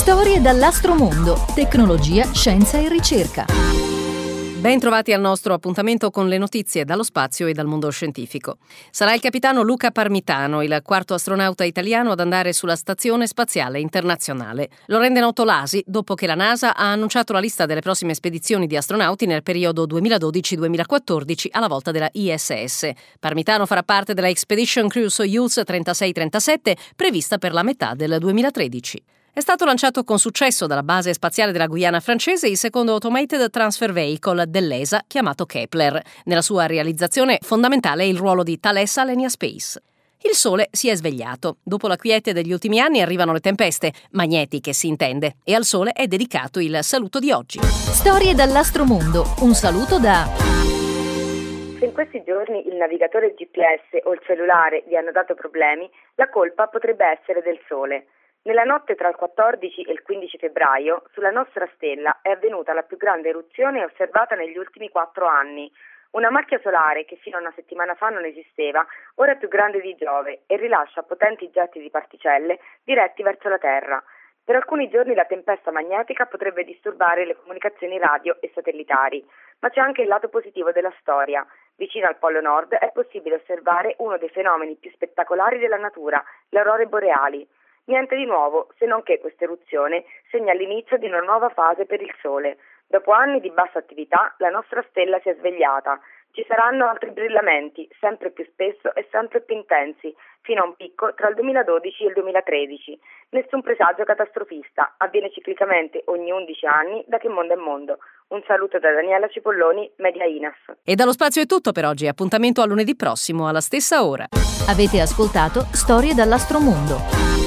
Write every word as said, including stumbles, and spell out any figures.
Storie dall'astromondo, tecnologia, scienza e ricerca. Ben trovati al nostro appuntamento con le notizie dallo spazio e dal mondo scientifico. Sarà il capitano Luca Parmitano, il quarto astronauta italiano ad andare sulla Stazione Spaziale Internazionale. Lo rende noto l'A S I dopo che la NASA ha annunciato la lista delle prossime spedizioni di astronauti nel periodo duemiladodici duemilaquattordici alla volta della I S S. Parmitano farà parte della Expedition Crew Soyuz trentasei trentasette prevista per la metà del duemilatredici. È stato lanciato con successo dalla base spaziale della Guyana francese il secondo Automated Transfer Vehicle dell'E S A chiamato Kepler. Nella sua realizzazione fondamentale è il ruolo di Thales Alenia Space. Il Sole si è svegliato. Dopo la quiete degli ultimi anni arrivano le tempeste, magnetiche si intende, e al Sole è dedicato il saluto di oggi. Storie dall'astromondo, un saluto da... Se in questi giorni il navigatore G P S o il cellulare vi hanno dato problemi, la colpa potrebbe essere del Sole. Nella notte tra il quattordici e il quindici febbraio, sulla nostra stella è avvenuta la più grande eruzione osservata negli ultimi quattro anni. Una macchia solare che fino a una settimana fa non esisteva, ora è più grande di Giove e rilascia potenti getti di particelle diretti verso la Terra. Per alcuni giorni la tempesta magnetica potrebbe disturbare le comunicazioni radio e satellitari, ma c'è anche il lato positivo della storia. Vicino al Polo Nord è possibile osservare uno dei fenomeni più spettacolari della natura, le aurore boreali. Niente di nuovo, se non che questa eruzione segna l'inizio di una nuova fase per il Sole. Dopo anni di bassa attività, la nostra stella si è svegliata. Ci saranno altri brillamenti, sempre più spesso e sempre più intensi, fino a un picco tra il duemiladodici e il duemilatredici. Nessun presagio catastrofista, avviene ciclicamente ogni undici anni, da che mondo è mondo. Un saluto da Daniela Cipolloni, Media I N A S. E dallo spazio è tutto per oggi, appuntamento a lunedì prossimo alla stessa ora. Avete ascoltato Storie dall'astromondo.